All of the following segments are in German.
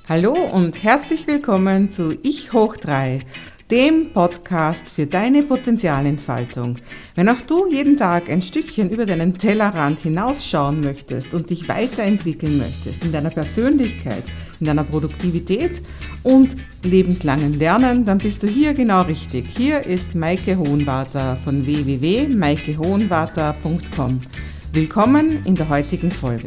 Hallo und herzlich willkommen zu Ich hoch 3, dem Podcast für deine Potenzialentfaltung. Wenn auch du jeden Tag ein Stückchen über deinen Tellerrand hinausschauen möchtest und dich weiterentwickeln möchtest in deiner Persönlichkeit, in deiner Produktivität und lebenslangen Lernen, dann bist du hier genau richtig. Hier ist Maike Hohenwarter von www.maikehohenwarter.com. Willkommen in der heutigen Folge.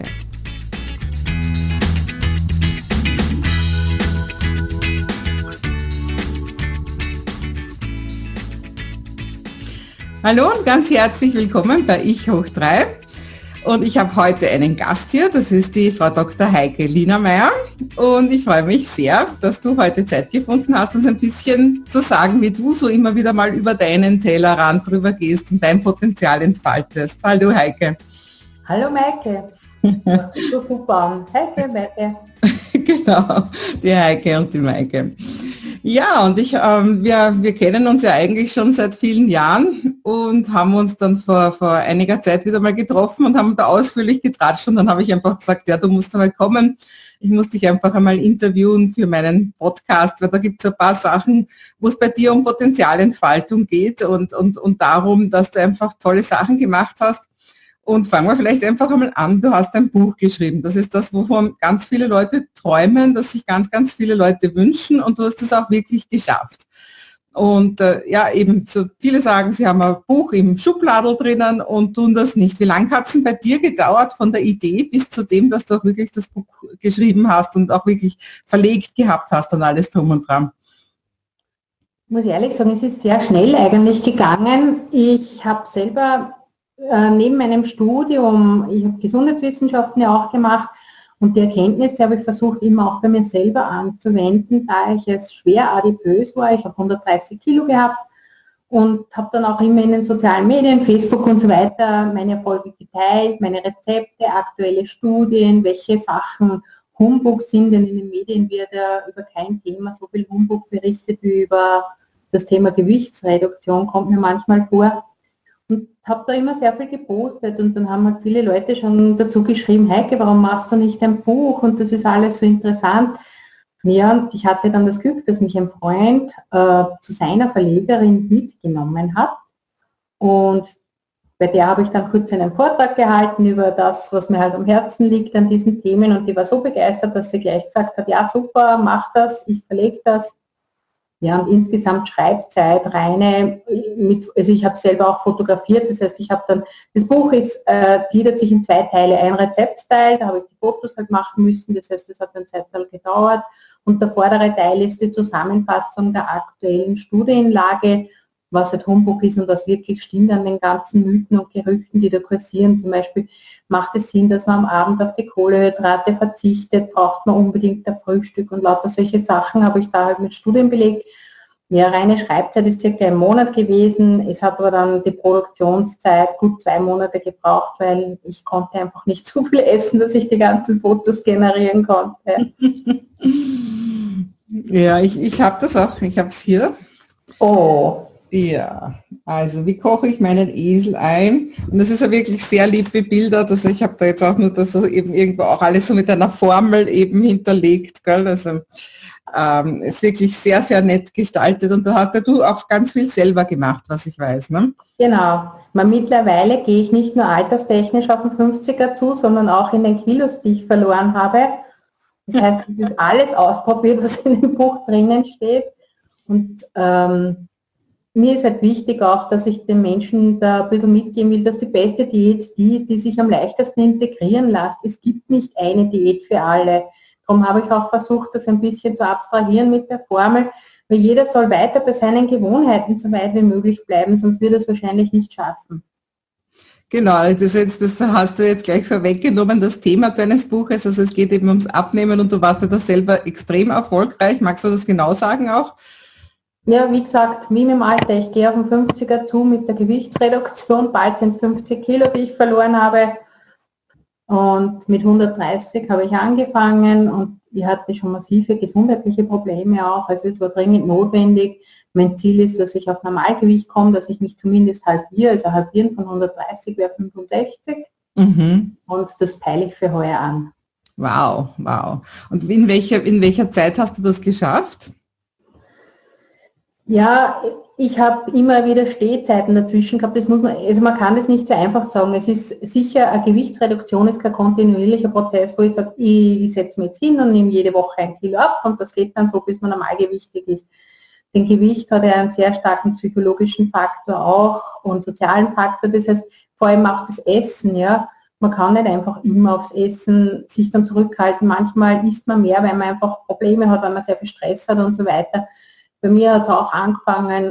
Hallo und ganz herzlich willkommen bei Ich hoch 3. Und ich habe heute einen Gast hier, das ist die Frau Dr. Heike Lienermeier. Und ich freue mich sehr, dass du heute Zeit gefunden hast, uns ein bisschen zu sagen, wie du so immer wieder mal über deinen Tellerrand drüber gehst und dein Potenzial entfaltest. Hallo Heike. Hallo Maike. Das ist so super. Heike, Maike. Genau, die Heike und die Maike. Ja, und wir kennen uns ja eigentlich schon seit vielen Jahren und haben uns dann vor einiger Zeit wieder mal getroffen und haben da ausführlich getratscht und dann habe ich einfach gesagt, ja, du musst einmal kommen. Ich muss dich einfach einmal interviewen für meinen Podcast, weil da gibt es ein paar Sachen, wo es bei dir um Potenzialentfaltung geht und darum, dass du einfach tolle Sachen gemacht hast. Und fangen wir vielleicht einfach einmal an. Du hast ein Buch geschrieben. Das ist das, wovon ganz viele Leute träumen, das sich ganz, ganz viele Leute wünschen und du hast es auch wirklich geschafft. Und ja, eben, so viele sagen, sie haben ein Buch im Schubladel drinnen und tun das nicht. Wie lange hat es denn bei dir gedauert von der Idee bis zu dem, dass du auch wirklich das Buch geschrieben hast und auch wirklich verlegt gehabt hast und alles drum und dran? Ich muss ehrlich sagen, es ist sehr schnell eigentlich gegangen. Ich habe selber neben meinem Studium, ich habe Gesundheitswissenschaften ja auch gemacht und die Erkenntnisse habe ich versucht immer auch bei mir selber anzuwenden, da ich es schwer adipös war. Ich habe 130 Kilo gehabt und habe dann auch immer in den sozialen Medien, Facebook und so weiter meine Erfolge geteilt, meine Rezepte, aktuelle Studien, welche Sachen Humbug sind, denn in den Medien wird ja über kein Thema so viel Humbug berichtet wie über das Thema Gewichtsreduktion, kommt mir manchmal vor. Und habe da immer sehr viel gepostet und dann haben halt viele Leute schon dazu geschrieben, Heike, warum machst du nicht ein Buch und das ist alles so interessant. Ja, und ich hatte dann das Glück, dass mich ein Freund zu seiner Verlegerin mitgenommen hat und bei der habe ich dann kurz einen Vortrag gehalten über das, was mir halt am Herzen liegt an diesen Themen und die war so begeistert, dass sie gleich gesagt hat, ja super, mach das, ich verlege das. Ja, und insgesamt Schreibzeit, also ich habe selber auch fotografiert, das heißt, ich habe dann, das Buch gliedert sich in 2 Teile, ein Rezeptteil, da habe ich die Fotos halt machen müssen, das heißt, das hat eine Zeit lang gedauert und der vordere Teil ist die Zusammenfassung der aktuellen Studienlage, was halt Humbug ist und was wirklich stimmt an den ganzen Mythen und Gerüchten, die da kursieren. Zum Beispiel macht es Sinn, dass man am Abend auf die Kohlenhydrate verzichtet, braucht man unbedingt ein Frühstück und lauter solche Sachen habe ich da halt mit Studien belegt. Ja, reine Schreibzeit ist circa 1 Monat gewesen. Es hat aber dann die Produktionszeit gut 2 Monate gebraucht, weil ich konnte einfach nicht so viel essen, dass ich die ganzen Fotos generieren konnte. Ja, ich habe das auch, ich habe es hier. Oh. Ja, also wie koche ich meinen Esel ein? Und das ist ja wirklich sehr lieb bebildert. Also ich habe da jetzt auch nur das so eben irgendwo auch alles so mit einer Formel eben hinterlegt, gell? Also ist wirklich sehr, sehr nett gestaltet und da hast ja du auch ganz viel selber gemacht, was ich weiß, ne? Genau. Mittlerweile gehe ich nicht nur alterstechnisch auf den 50er zu, sondern auch in den Kilos, die ich verloren habe. Das heißt, es ist alles ausprobiert, was in dem Buch drinnen steht. Und mir ist halt wichtig auch, dass ich den Menschen da ein bisschen mitgeben will, dass die beste Diät die ist, die sich am leichtesten integrieren lässt. Es gibt nicht eine Diät für alle. Darum habe ich auch versucht, das ein bisschen zu abstrahieren mit der Formel, weil jeder soll weiter bei seinen Gewohnheiten so weit wie möglich bleiben, sonst wird er es wahrscheinlich nicht schaffen. Genau, das hast du jetzt gleich vorweggenommen, das Thema deines Buches. Also es geht eben ums Abnehmen und du warst ja da selber extrem erfolgreich. Magst du das genau sagen auch? Ja, wie gesagt, wie im Alter, ich gehe auf den 50er zu mit der Gewichtsreduktion, bald sind es 50 Kilo, die ich verloren habe. Und mit 130 habe ich angefangen und ich hatte schon massive gesundheitliche Probleme auch. Also es war dringend notwendig. Mein Ziel ist, dass ich auf Normalgewicht komme, dass ich mich zumindest halbiere. Also halbieren von 130 wäre 65. Und das peile ich für heuer an. Wow, wow. Und in welcher Zeit hast du das geschafft? Ja, ich habe immer wieder Stehzeiten dazwischen gehabt. Das muss man, also man kann das nicht so einfach sagen. Es ist sicher, eine Gewichtsreduktion ist kein kontinuierlicher Prozess, wo ich sage, ich setze mich jetzt hin und nehme jede Woche 1 Kilo ab und das geht dann so, bis man normalgewichtig ist. Denn Gewicht hat ja einen sehr starken psychologischen Faktor auch und sozialen Faktor. Das heißt, vor allem auch das Essen, ja. Man kann nicht einfach immer aufs Essen sich dann zurückhalten. Manchmal isst man mehr, weil man einfach Probleme hat, weil man sehr viel Stress hat und so weiter. Bei mir hat es auch angefangen,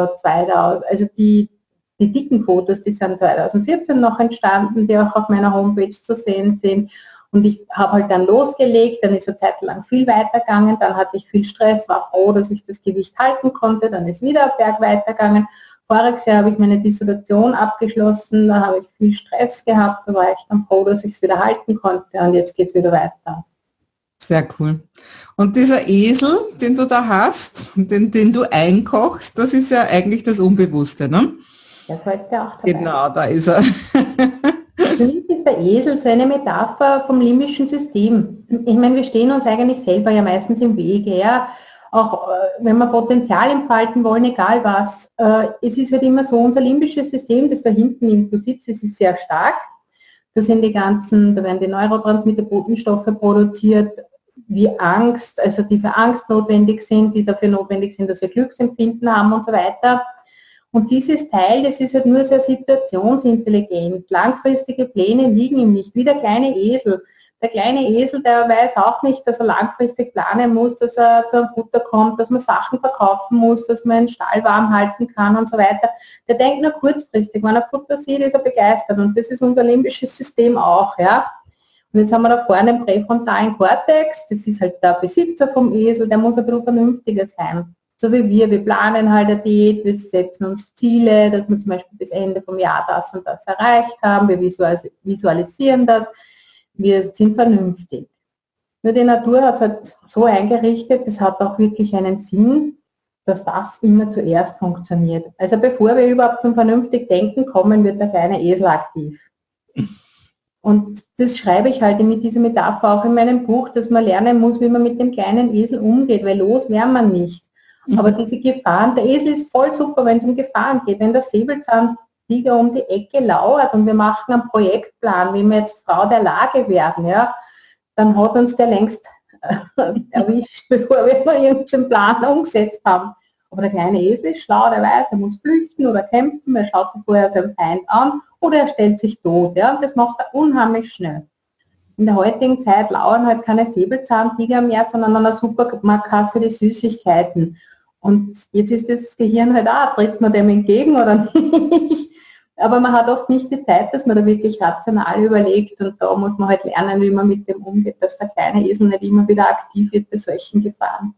also die dicken Fotos, die sind 2014 noch entstanden, die auch auf meiner Homepage zu sehen sind. Und ich habe halt dann losgelegt, dann ist eine Zeit lang viel weitergegangen, dann hatte ich viel Stress, war froh, dass ich das Gewicht halten konnte, dann ist wieder ein Berg weitergegangen. Voriges Jahr habe ich meine Dissertation abgeschlossen, da habe ich viel Stress gehabt, da war ich dann froh, dass ich es wieder halten konnte und jetzt geht es wieder weiter. Sehr cool. Und dieser Esel, den du da hast, den du einkochst, das ist ja eigentlich das Unbewusste, ne? Der sollte auch dabei. Genau, da ist er. Für mich ist der Esel so eine Metapher vom limbischen System. Ich meine, wir stehen uns eigentlich selber ja meistens im Wege, ja. Auch wenn wir Potenzial entfalten wollen, egal was. Es ist halt immer so, unser limbisches System, das da hinten im sitzt, das ist sehr stark. Da werden die Neurotransmitter, Botenstoffe produziert, wie Angst, also die für Angst notwendig sind, die dafür notwendig sind, dass wir Glücksempfinden haben und so weiter. Und dieses Teil, das ist halt nur sehr situationsintelligent. Langfristige Pläne liegen ihm nicht, wie der kleine Esel. Der kleine Esel, der weiß auch nicht, dass er langfristig planen muss, dass er zu einem Futter kommt, dass man Sachen verkaufen muss, dass man einen Stall warm halten kann und so weiter. Der denkt nur kurzfristig. Wenn er Futter sieht, ist er begeistert. Und das ist unser limbisches System auch, ja. Und jetzt haben wir da vorne den präfrontalen Kortex, das ist halt der Besitzer vom Esel, der muss ein bisschen vernünftiger sein. So wie wir planen halt eine Diät, wir setzen uns Ziele, dass wir zum Beispiel bis Ende vom Jahr das und das erreicht haben, wir visualisieren das, wir sind vernünftig. Nur die Natur hat es halt so eingerichtet, das hat auch wirklich einen Sinn, dass das immer zuerst funktioniert. Also bevor wir überhaupt zum vernünftig Denken kommen, wird der kleine Esel aktiv. Und das schreibe ich halt mit dieser Metapher auch in meinem Buch, dass man lernen muss, wie man mit dem kleinen Esel umgeht, weil los wäre man nicht. Aber diese Gefahren, der Esel ist voll super, wenn es um Gefahren geht. Wenn der Säbelzahntiger um die Ecke lauert und wir machen einen Projektplan, wie wir jetzt Frau der Lage werden, ja, dann hat uns der längst erwischt, bevor wir noch irgendeinen Plan umgesetzt haben. Aber der kleine Esel ist schlau, der weiß, er muss flüchten oder kämpfen, er schaut sich vorher seinen Feind an oder er stellt sich tot. Ja, und das macht er unheimlich schnell. In der heutigen Zeit lauern halt keine Säbelzahntiger mehr, sondern an der Supermarktkasse die Süßigkeiten. Und jetzt ist das Gehirn halt auch, tritt man dem entgegen oder nicht. Aber man hat oft nicht die Zeit, dass man da wirklich rational überlegt und da muss man halt lernen, wie man mit dem umgeht, dass der kleine Esel nicht immer wieder aktiv wird bei solchen Gefahren.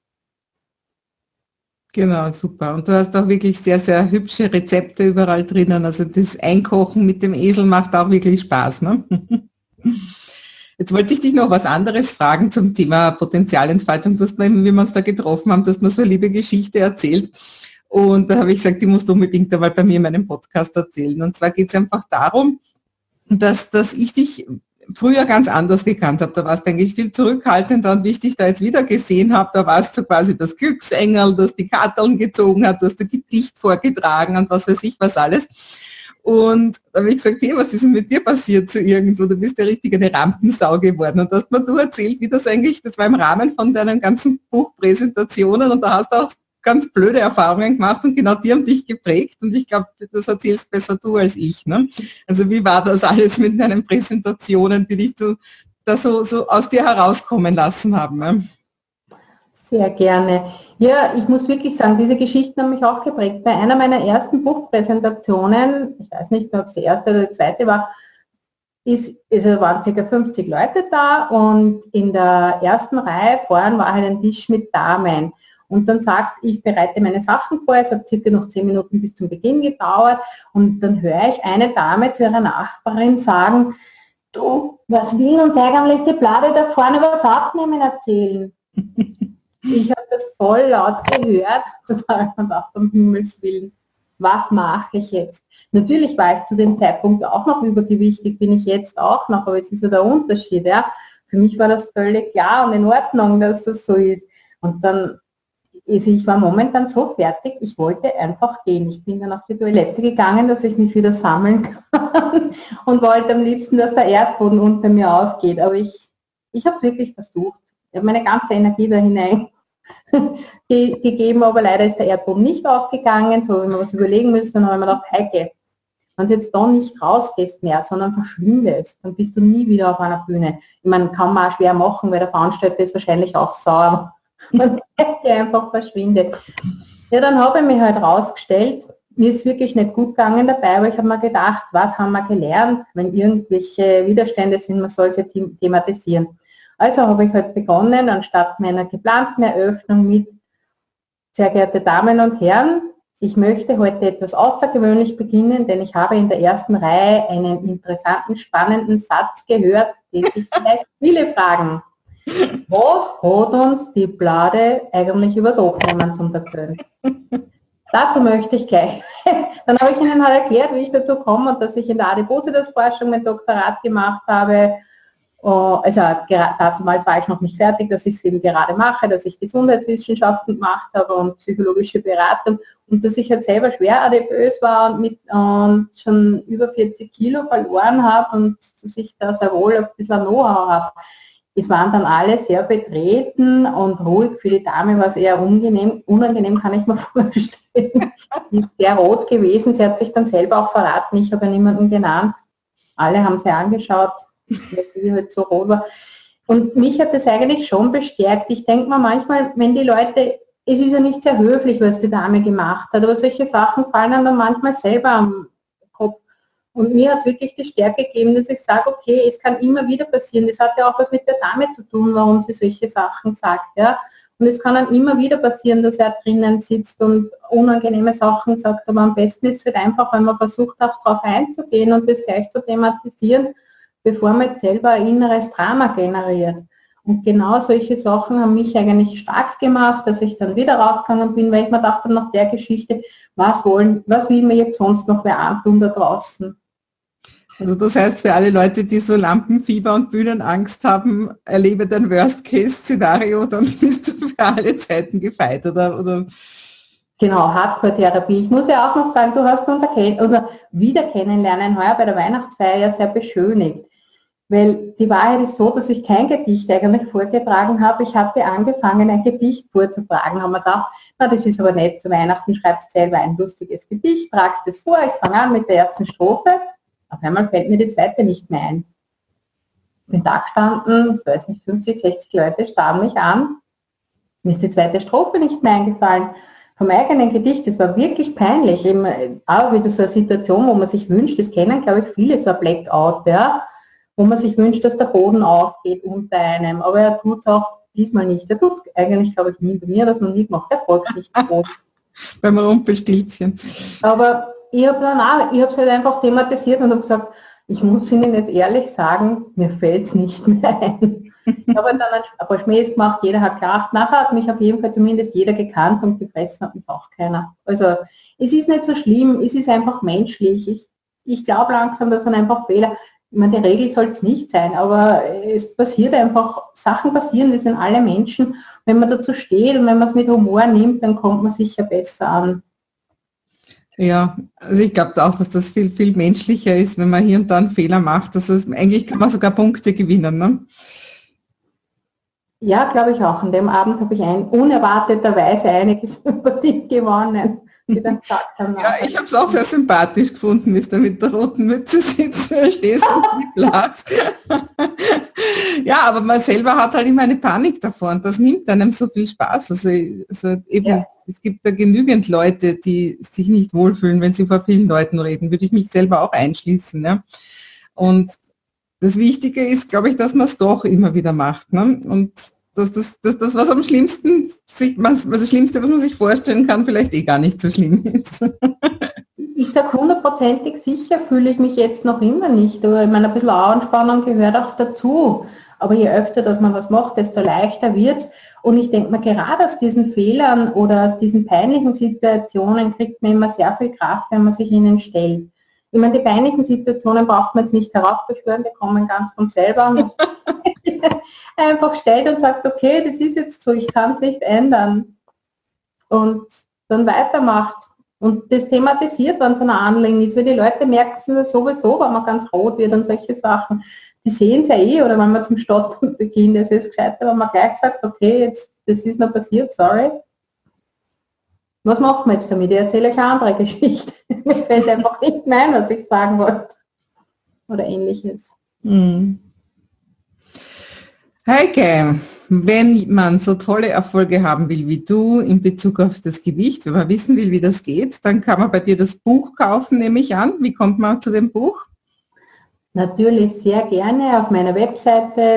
Genau, super. Und du hast auch wirklich sehr, sehr hübsche Rezepte überall drinnen. Also das Einkochen mit dem Esel macht auch wirklich Spaß, ne? Jetzt wollte ich dich noch was anderes fragen zum Thema Potenzialentfaltung. Du hast mir, wie wir uns da getroffen haben, du hast mir so eine liebe Geschichte erzählt. Und da habe ich gesagt, die musst du unbedingt einmal bei mir in meinem Podcast erzählen. Und zwar geht es einfach darum, dass ich dich früher ganz anders gekannt habe. Da warst du eigentlich viel zurückhaltender und wie ich dich da jetzt wieder gesehen habe, da warst du quasi das Glücksengel, das die Karteln gezogen hat, das Gedicht vorgetragen und was weiß ich was alles. Und da habe ich gesagt, hey, was ist denn mit dir passiert zu irgendwo? Du bist ja richtig eine Rampensau geworden. Und hast mir du erzählt, wie das eigentlich, das war im Rahmen von deinen ganzen Buchpräsentationen und da hast du auch ganz blöde Erfahrungen gemacht und genau die haben dich geprägt und ich glaube, das erzählst besser du als ich. Ne? Also wie war das alles mit deinen Präsentationen, die dich da so aus dir herauskommen lassen haben? Ne? Sehr gerne. Ja, ich muss wirklich sagen, diese Geschichten haben mich auch geprägt. Bei einer meiner ersten Buchpräsentationen, ich weiß nicht mehr, ob es die erste oder die zweite war, waren ca. 50 Leute da und in der ersten Reihe vorn war halt ein Tisch mit Damen. Und dann sagt, ich bereite meine Sachen vor, es hat circa noch 10 Minuten bis zum Beginn gedauert und dann höre ich eine Dame zu ihrer Nachbarin sagen, du, was will uns eigentlich die Blade da vorne über das Abnehmen erzählen? Ich habe das voll laut gehört, das habe ich mir gedacht, um Himmels Willen, was mache ich jetzt? Natürlich war ich zu dem Zeitpunkt auch noch übergewichtig, bin ich jetzt auch noch, aber es ist ja der Unterschied. Ja? für mich war das völlig klar und in Ordnung, dass das so ist. Und dann, ich war momentan so fertig, ich wollte einfach gehen. Ich bin dann auf die Toilette gegangen, dass ich mich wieder sammeln kann und wollte am liebsten, dass der Erdboden unter mir aufgeht. Aber ich habe es wirklich versucht. Ich habe meine ganze Energie da hinein gegeben, aber leider ist der Erdboden nicht aufgegangen. So, wenn wir was überlegen müssen, dann habe ich mir gedacht, Heike, wenn du jetzt da nicht rausgehst mehr, sondern verschwindest, dann bist du nie wieder auf einer Bühne. Ich meine, kann man auch schwer machen, weil der Veranstalter ist wahrscheinlich auch sauer. Man einfach verschwindet. Ja, dann habe ich mich halt rausgestellt. Mir ist wirklich nicht gut gegangen dabei, aber ich habe mir gedacht, was haben wir gelernt, wenn irgendwelche Widerstände sind, man soll sie thematisieren. Also habe ich halt begonnen, anstatt meiner geplanten Eröffnung mit: Sehr geehrte Damen und Herren, ich möchte heute etwas außergewöhnlich beginnen, denn ich habe in der ersten Reihe einen interessanten, spannenden Satz gehört, den sich vielleicht viele fragen. Was hat uns die Blade eigentlich übers Aufnehmen zum erzählen? Dazu möchte ich gleich. Dann habe ich Ihnen halt erklärt, wie ich dazu komme und dass ich in der Adipositas-Forschung mein Doktorat gemacht habe. Also damals war ich noch nicht fertig, dass ich es eben gerade mache, dass ich Gesundheitswissenschaften gemacht habe und psychologische Beratung und dass ich halt selber schwer adipös war und schon über 40 Kilo verloren habe und dass ich da sehr wohl ein bisschen Know-how habe. Es waren dann alle sehr betreten und ruhig. Für die Dame war es eher unangenehm kann ich mir vorstellen. Die ist sehr rot gewesen, sie hat sich dann selber auch verraten, ich habe ja niemanden genannt. Alle haben sie angeschaut, wie halt so rot war. Und mich hat das eigentlich schon bestärkt. Ich denke mir manchmal, wenn die Leute, es ist ja nicht sehr höflich, was die Dame gemacht hat, aber solche Sachen fallen dann manchmal selber am Kopf. Und mir hat wirklich die Stärke gegeben, dass ich sage, okay, es kann immer wieder passieren. Das hat ja auch was mit der Dame zu tun, warum sie solche Sachen sagt. Ja? Und es kann dann immer wieder passieren, dass er drinnen sitzt und unangenehme Sachen sagt. Aber am besten ist es halt einfach, wenn man versucht, auch darauf einzugehen und das gleich zu thematisieren, bevor man selber ein inneres Drama generiert. Und genau solche Sachen haben mich eigentlich stark gemacht, dass ich dann wieder rausgegangen bin, weil ich mir dachte, nach der Geschichte, was will mir jetzt sonst noch wer antun da draußen? Also das heißt, für alle Leute, die so Lampenfieber und Bühnenangst haben, erlebe dein Worst-Case-Szenario, dann bist du für alle Zeiten gefeit, oder? Genau, Hardcore-Therapie. Ich muss ja auch noch sagen, du hast unser Wiederkennenlernen heuer bei der Weihnachtsfeier ja sehr beschönigt. Weil die Wahrheit ist so, dass ich kein Gedicht eigentlich vorgetragen habe. Ich hatte angefangen, ein Gedicht vorzutragen. Haben wir gedacht, na, das ist aber nett, zu Weihnachten schreibst du selber ein lustiges Gedicht, tragst es vor, ich fange an mit der ersten Strophe. Auf einmal fällt mir die zweite nicht mehr ein. Ich bin da gestanden, ich weiß nicht, 50, 60 Leute starren mich an. Mir ist die zweite Strophe nicht mehr eingefallen. Vom eigenen Gedicht, das war wirklich peinlich. Eben, auch wieder so eine Situation, wo man sich wünscht, das kennen, glaube ich, viele, so ein Blackout, ja, wo man sich wünscht, dass der Boden aufgeht unter einem. Aber er tut es auch diesmal nicht. Er tut es eigentlich, glaube ich, nie. Bei mir hat das noch nie gemacht. Der folgt nicht groß. Beim Rumpelstilzchen. Aber ich habe es halt einfach thematisiert und habe gesagt, ich muss Ihnen jetzt ehrlich sagen, mir fällt es nicht mehr ein. Ich habe dann ein paar Schmähs gemacht, jeder hat gelacht. Nachher hat mich auf jeden Fall zumindest jeder gekannt und gefressen hat mich auch keiner. Also es ist nicht so schlimm, es ist einfach menschlich. Ich glaube langsam, das sind einfach Fehler. Ich meine, die Regel soll es nicht sein, aber es passiert einfach, Sachen passieren, wir sind alle Menschen. Wenn man dazu steht und wenn man es mit Humor nimmt, dann kommt man sicher besser an. Ja, also ich glaube auch, dass das viel, viel menschlicher ist, wenn man hier und da einen Fehler macht. Also eigentlich kann man sogar Punkte gewinnen, ne? Ja, glaube ich auch. An dem Abend habe ich unerwarteterweise einige Sympathie gewonnen. Ja, ich habe es auch sehr sympathisch gefunden, wie du mit der roten Mütze sitzt, stehst und lachst. Ja, aber man selber hat halt immer eine Panik davor und das nimmt einem so viel Spaß. Also eben, ja. Es gibt da genügend Leute, die sich nicht wohlfühlen, wenn sie vor vielen Leuten reden, würde ich mich selber auch einschließen. Ne? Und das Wichtige ist, glaube ich, dass man es doch immer wieder macht. Ne? Und dass das, was am schlimmsten, das Schlimmste, was man sich vorstellen kann, vielleicht gar nicht so schlimm ist. Ich sage 100%ig sicher, fühle ich mich jetzt noch immer nicht. Aber ich meine, ein bisschen Anspannung gehört auch dazu. Aber je öfter, dass man was macht, desto leichter wird es. Und ich denke mal, gerade aus diesen Fehlern oder aus diesen peinlichen Situationen kriegt man immer sehr viel Kraft, wenn man sich ihnen stellt. Ich meine, die peinlichen Situationen braucht man jetzt nicht heraufbeschwören, die kommen ganz von selber. einfach stellt und sagt, okay, das ist jetzt so, ich kann es nicht ändern. Und dann weitermacht und das thematisiert, wenn es ein Anliegen ist, weil die Leute merken es sowieso, wenn man ganz rot wird und solche Sachen. Die sehen es ja eh, oder wenn man zum Stottern beginnt, das ist gescheiter, wenn man gleich sagt, okay, jetzt, das ist noch passiert, sorry. Was machen wir jetzt damit? Ich erzähle euch eine andere Geschichte. Mir fällt einfach nicht mehr ein, was ich sagen wollte. Oder ähnliches. Heike, wenn man so tolle Erfolge haben will wie du in Bezug auf das Gewicht, wenn man wissen will, wie das geht, dann kann man bei dir das Buch kaufen, nehme ich an. Wie kommt man zu dem Buch? Natürlich sehr gerne auf meiner Webseite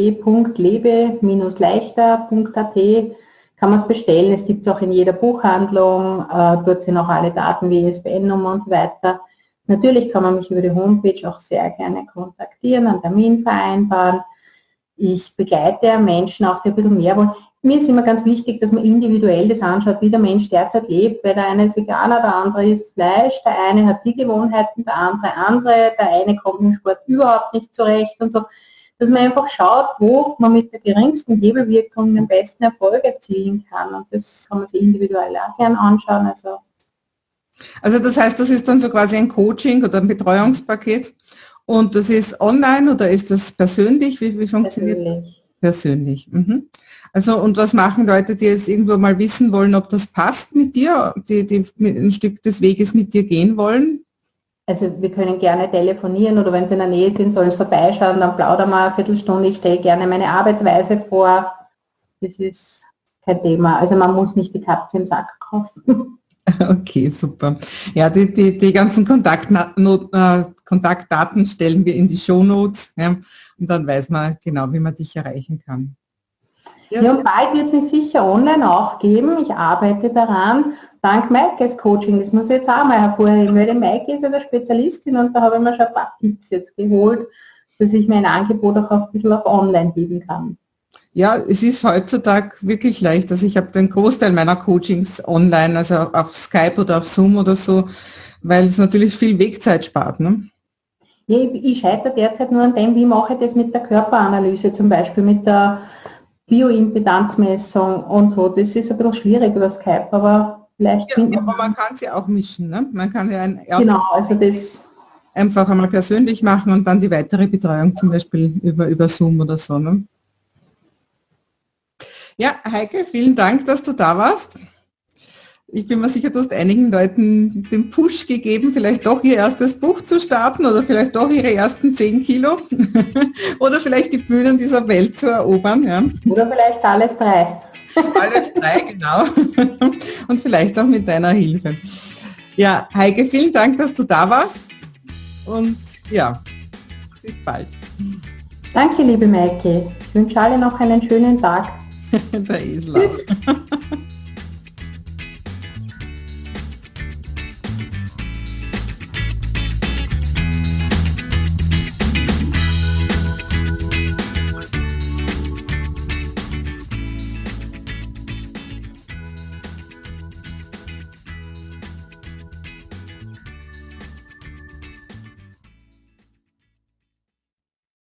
www.lebe-leichter.at kann man es bestellen. Es gibt es auch in jeder Buchhandlung. Dort sind auch alle Daten wie ISBN-Nummer und so weiter. Natürlich kann man mich über die Homepage auch sehr gerne kontaktieren, einen Termin vereinbaren. Ich begleite Menschen auch, die ein bisschen mehr wollen. Mir ist immer ganz wichtig, dass man individuell das anschaut, wie der Mensch derzeit lebt, weil der eine ist Veganer, der andere isst Fleisch, der eine hat die Gewohnheiten, der andere, der eine kommt im Sport überhaupt nicht zurecht und so. Dass man einfach schaut, wo man mit der geringsten Hebelwirkung den besten Erfolg erzielen kann. Und das kann man sich individuell auch gerne anschauen. Also das heißt, das ist dann so quasi ein Coaching oder ein Betreuungspaket. Und das ist online oder ist das persönlich? Wie funktioniert das? Persönlich. Mhm. Also und was machen Leute, die jetzt irgendwo mal wissen wollen, ob das passt mit dir, die ein Stück des Weges mit dir gehen wollen? Also wir können gerne telefonieren oder wenn sie in der Nähe sind, sollen sie vorbeischauen, dann plaudern wir eine Viertelstunde. Ich stelle gerne meine Arbeitsweise vor. Das ist kein Thema. Also man muss nicht die Katze im Sack kaufen. Okay, super. Ja, die ganzen Kontaktdaten stellen wir in die Shownotes, ja, und dann weiß man genau, wie man dich erreichen kann. Ja, und bald wird es mich sicher online auch geben. Ich arbeite daran, dank Maikes Coaching, das muss ich jetzt auch mal hervorheben, weil die Maike ist ja der Spezialistin und da habe ich mir schon ein paar Tipps jetzt geholt, dass ich mein Angebot auch ein bisschen auf online geben kann. Ja, es ist heutzutage wirklich leicht. Also ich habe den Großteil meiner Coachings online, also auf Skype oder auf Zoom oder so, weil es natürlich viel Wegzeit spart. Ne? Ja, ich scheitere derzeit nur an dem, wie mache ich das mit der Körperanalyse, zum Beispiel mit der Bioimpedanzmessung und so. Das ist ein bisschen schwierig über Skype, aber vielleicht... Ja, aber man kann sie auch mischen. Ne? Man kann ja genau, also das einfach einmal persönlich machen und dann die weitere Betreuung zum Beispiel über Zoom oder so. Ne? Ja, Heike, vielen Dank, dass du da warst. Ich bin mir sicher, du hast einigen Leuten den Push gegeben, vielleicht doch ihr erstes Buch zu starten oder vielleicht doch ihre ersten 10 Kilo oder vielleicht die Bühnen dieser Welt zu erobern. Ja. Oder vielleicht alles drei. Alles drei, genau. Und vielleicht auch mit deiner Hilfe. Ja, Heike, vielen Dank, dass du da warst und ja, bis bald. Danke, liebe Maike. Ich wünsche alle noch einen schönen Tag. Der Esel.